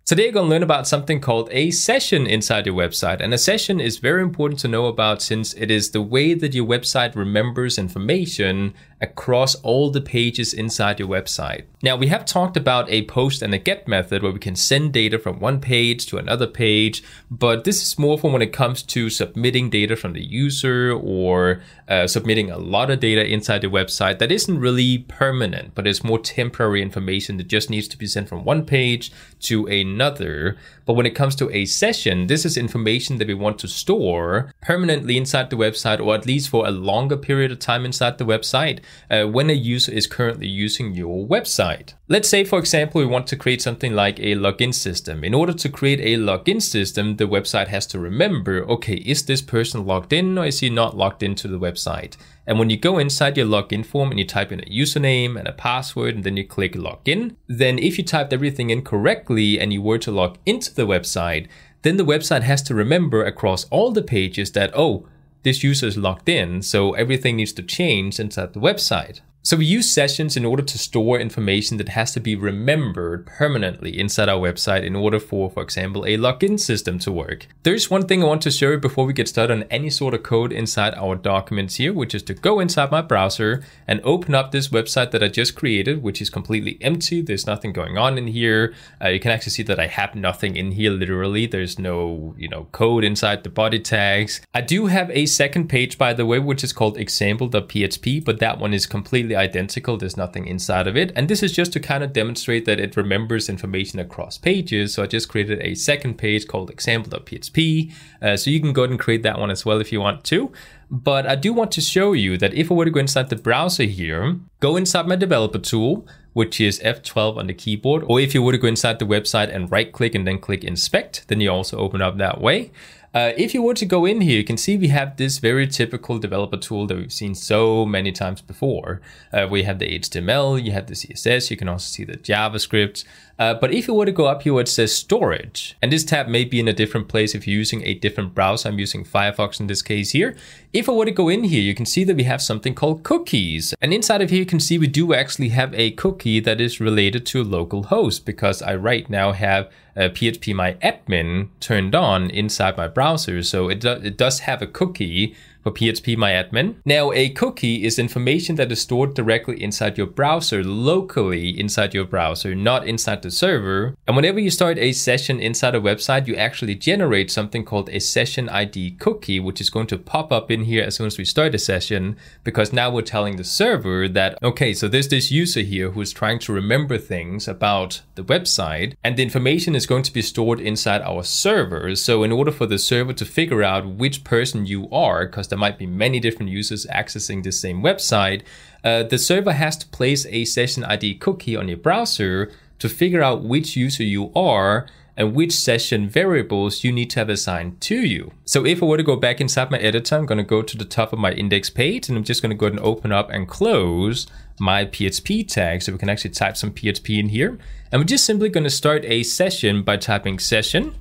Today you're going to learn about something called a session inside your website. And a session is very important to know about since it is the way that your website remembers information across all the pages inside your website. Now, we have talked about a post and a get method where we can send data from one page to another page, but this is more for when it comes to submitting data from the user or submitting a lot of data inside the website that isn't really permanent, but it's more temporary information that just needs to be sent from one page to another. But when it comes to a session, this is information that we want to store permanently inside the website, or at least for a longer period of time inside the website when a user is currently using your website. Let's say, for example, we want to create something like a login system. In order to create a login system, the website has to remember, okay, is this person logged in or is he not logged into the website? And when you go inside your login form and you type in a username and a password and then you click login, then if you typed everything in correctly and you were to log into the website, then the website has to remember across all the pages that, oh, this user is logged in, so everything needs to change inside the website. So we use sessions in order to store information that has to be remembered permanently inside our website in order for example, a login system to work. There's one thing I want to show you before we get started on any sort of code inside our documents here, which is to go inside my browser and open up this website that I just created, which is completely empty. There's nothing going on in here. You can actually see that I have nothing in here literally. There's no, code inside the body tags. I do have a second page, by the way, which is called example.php, but that one is completely identical. There's nothing inside of it. And this is just to kind of demonstrate that it remembers information across pages. So I just created a second page called example.php. So you can go ahead and create that one as well if you want to. But I do want to show you that if I were to go inside the browser here, go inside my developer tool, which is F12 on the keyboard. Or if you were to go inside the website and right click and then click inspect, then you also open up that way. If you were to go in here, you can see we have this very typical developer tool that we've seen so many times before. We have the HTML, you have the CSS, you can also see the JavaScript. But if you were to go up here where it says storage, and this tab may be in a different place if you're using a different browser. I'm using Firefox in this case here. If I were to go in here, you can see that we have something called cookies. And inside of here, you can see we do actually have a cookie that is related to localhost because I right now have PHPMyAdmin turned on inside my browser. So it does have a cookie for PHPMyAdmin. Now, a cookie is information that is stored directly inside your browser, locally inside your browser, not inside the server. And whenever you start a session inside a website, you actually generate something called a session ID cookie, which is going to pop up in here as soon as we start a session, because now we're telling the server that, okay, so there's this user here who's trying to remember things about the website, and the information is going to be stored inside our server. So in order for the server to figure out which person you are, because there might be many different users accessing the same website, the server has to place a session ID cookie on your browser to figure out which user you are and which session variables you need to have assigned to you. So if I were to go back inside my editor, I'm going to go to the top of my index page and I'm just going to go ahead and open up and close my PHP tag so we can actually type some PHP in here. And we're just simply going to start a session by typing session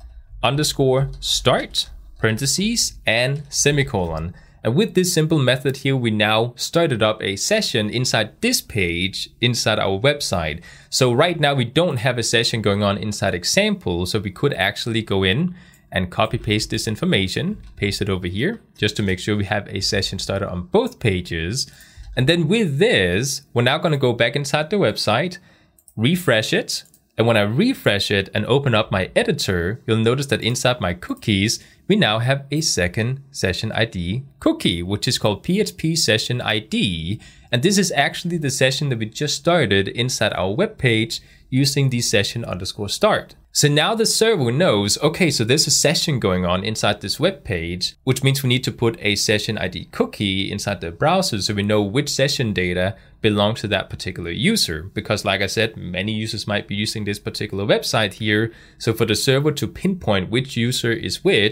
_ start parentheses and semicolon. And with this simple method here, we now started up a session inside this page inside our website. So right now we don't have a session going on inside example. So we could actually go in and copy paste this information, paste it over here, just to make sure we have a session started on both pages. And then with this, we're now going to go back inside the website, refresh it. And when I refresh it and open up my editor, you'll notice that inside my cookies, we now have a second session ID cookie, which is called PHP session ID. And this is actually the session that we just started inside our web page using the session _ start. So now the server knows, okay, so there's a session going on inside this web page, which means we need to put a session ID cookie inside the browser so we know which session data belongs to that particular user. Because like I said, many users might be using this particular website here. So for the server to pinpoint which user is which,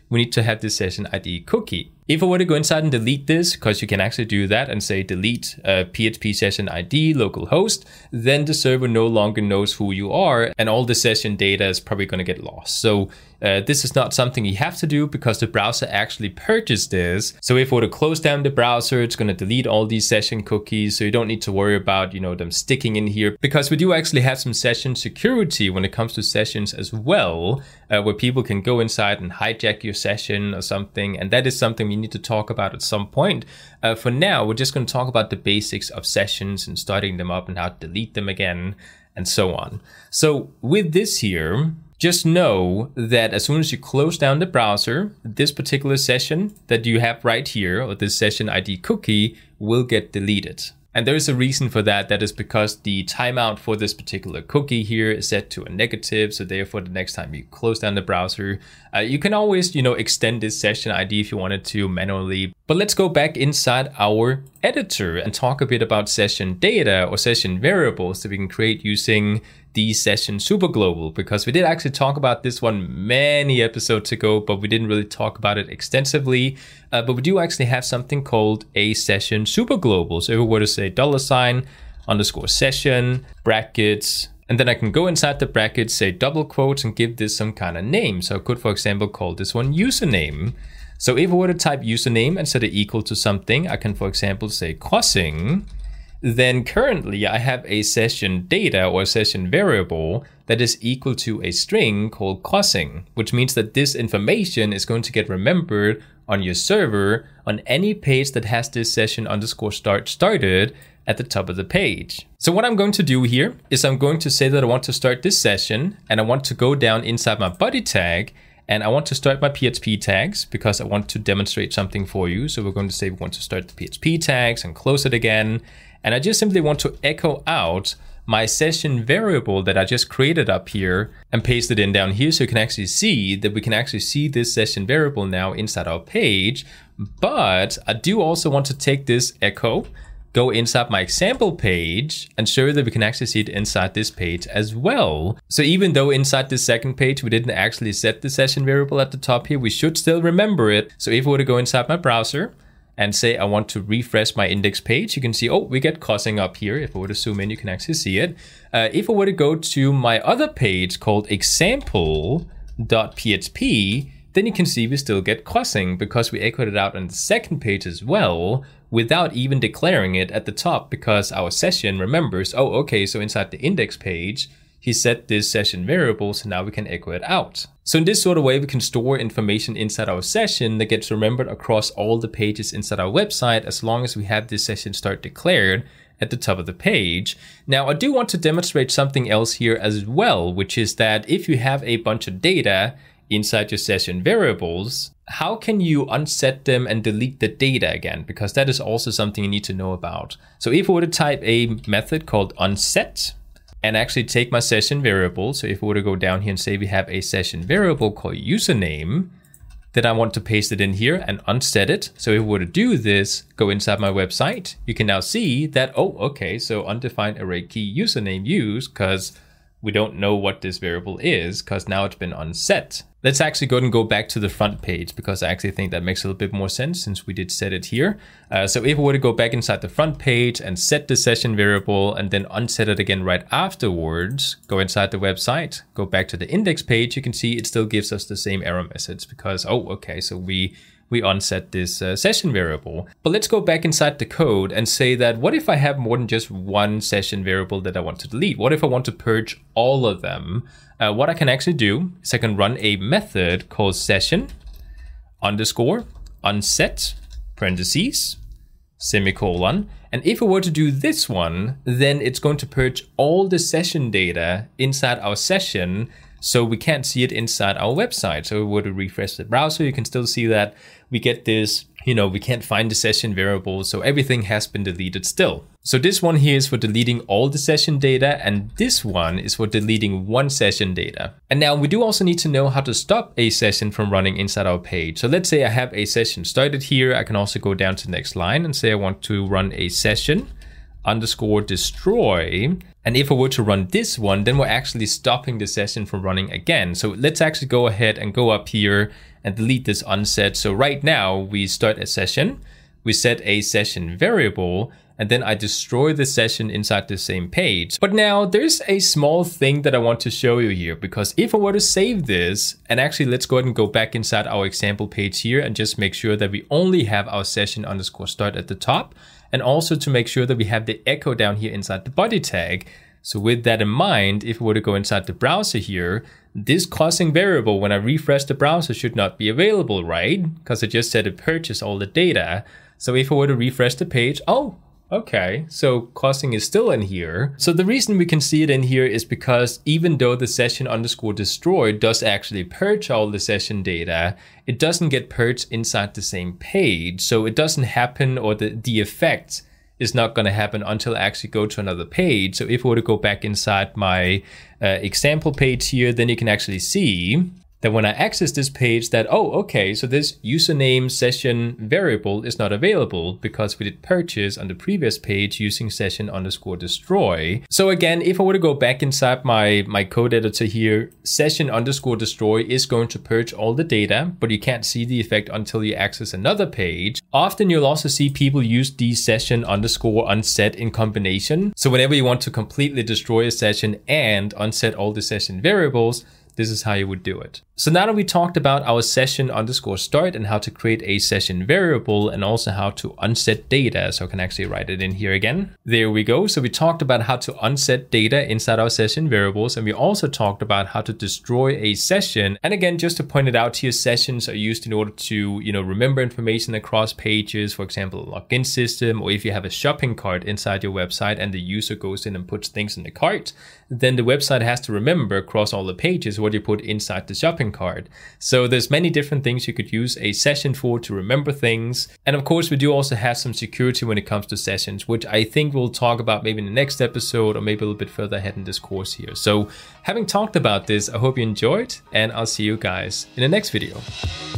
we need to have this session ID cookie. If I were to go inside and delete this, because you can actually do that and say delete PHP session ID localhost, then the server no longer knows who you are and all the session data is probably going to get lost. So this is not something you have to do because the browser actually purchased this. So if we were to close down the browser, it's going to delete all these session cookies. So you don't need to worry about, them sticking in here, because we do actually have some session security when it comes to sessions as well, where people can go inside and hijack your session or something. And that is something we need to talk about at some point. For now, we're just going to talk about the basics of sessions and starting them up and how to delete them again and so on. So with this here, just know that as soon as you close down the browser, this particular session that you have right here, or this session ID cookie, will get deleted. And there is a reason for that. That is because the timeout for this particular cookie here is set to a negative. So therefore, the next time you close down the browser, you can always, extend this session ID if you wanted to manually. But let's go back inside our editor and talk a bit about session data or session variables that we can create using the session superglobal, because we did actually talk about this one many episodes ago, but we didn't really talk about it extensively. But we do actually have something called a session superglobal. So if we were to say $_session brackets, and then I can go inside the brackets, say double quotes, and give this some kind of name. So I could, for example, call this one username. So if I were to type username and set it equal to something, I can, for example, say crossing. Then currently I have a session data or session variable that is equal to a string called crossing, which means that this information is going to get remembered on your server on any page that has this session_start started at the top of the page. So what I'm going to do here is I'm going to say that I want to start this session and I want to go down inside my body tag and I want to start my PHP tags because I want to demonstrate something for you. So we're going to say we want to start the PHP tags and close it again. And I just simply want to echo out my session variable that I just created up here and paste it in down here so you can actually see that we can actually see this session variable now inside our page. But I do also want to take this echo, go inside my example page and show that we can actually see it inside this page as well. So even though inside this second page, we didn't actually set the session variable at the top here, we should still remember it. So if I were to go inside my browser and say I want to refresh my index page, you can see, oh, we get crossing up here. If I were to zoom in, you can actually see it. If I were to go to my other page called example.php, then you can see we still get crossing because we echoed it out on the second page as well without even declaring it at the top, because our session remembers, oh, okay, so inside the index page, he set this session variable, so now we can echo it out. So in this sort of way, we can store information inside our session that gets remembered across all the pages inside our website, as long as we have this session start declared at the top of the page. Now, I do want to demonstrate something else here as well, which is that if you have a bunch of data inside your session variables, how can you unset them and delete the data again? Because that is also something you need to know about. So if I were to type a method called unset, and actually take my session variable. So if we were to go down here and say we have a session variable called username, then I want to paste it in here and unset it. So if we were to do this, go inside my website, you can now see that, oh, okay, so undefined array key username used because we don't know what this variable is because now it's been unset. Let's actually go and go back to the front page because I actually think that makes a little bit more sense since we did set it here. So if we were to go back inside the front page and set the session variable and then unset it again right afterwards, go inside the website, go back to the index page, you can see it still gives us the same error message because, oh, okay, so we unset this session variable. But let's go back inside the code and say that what if I have more than just one session variable that I want to delete? What if I want to purge all of them? What I can actually do is I can run a method called session_unset parentheses semicolon. And if I were to do this one, then it's going to purge all the session data inside our session, so we can't see it inside our website. So if we were to refresh the browser, you can still see that we get this, we can't find the session variable, so everything has been deleted still. So this one here is for deleting all the session data, and this one is for deleting one session data. And now we do also need to know how to stop a session from running inside our page. So let's say I have a session started here. I can also go down to the next line and say I want to run a session_destroy. And if I were to run this one, then we're actually stopping the session from running again. So let's actually go ahead and go up here and delete this unset. So right now we start a session, we set a session variable, and then I destroy the session inside the same page. But now there's a small thing that I want to show you here, because if I were to save this, and actually let's go ahead and go back inside our example page here and just make sure that we only have our session_start at the top, and also to make sure that we have the echo down here inside the body tag. So with that in mind, if we were to go inside the browser here, this costing variable, when I refresh the browser, should not be available, right? Because I just said it purchased all the data. So if I were to refresh the page, oh, okay, so costing is still in here. So the reason we can see it in here is because even though the session_destroy does actually purge all the session data, it doesn't get purged inside the same page. So it doesn't happen, or the effect is not going to happen until I actually go to another page. So if I were to go back inside my example page here, then you can actually see that when I access this page that, oh, okay, so this username session variable is not available because we did purchase on the previous page using session_destroy. So again, if I were to go back inside my code editor here, session_destroy is going to purge all the data, but you can't see the effect until you access another page. Often you'll also see people use the session_unset in combination. So whenever you want to completely destroy a session and unset all the session variables, this is how you would do it. So now that we talked about our session_start and how to create a session variable and also how to unset data, so I can actually write it in here again. There we go. So we talked about how to unset data inside our session variables, and we also talked about how to destroy a session. And again, just to point it out here, sessions are used in order to, remember information across pages, for example, a login system, or if you have a shopping cart inside your website and the user goes in and puts things in the cart, then the website has to remember across all the pages what you put inside the shopping cart. So there's many different things you could use a session for to remember things. And of course, we do also have some security when it comes to sessions, which I think we'll talk about maybe in the next episode or maybe a little bit further ahead in this course here. So having talked about this, I hope you enjoyed, and I'll see you guys in the next video.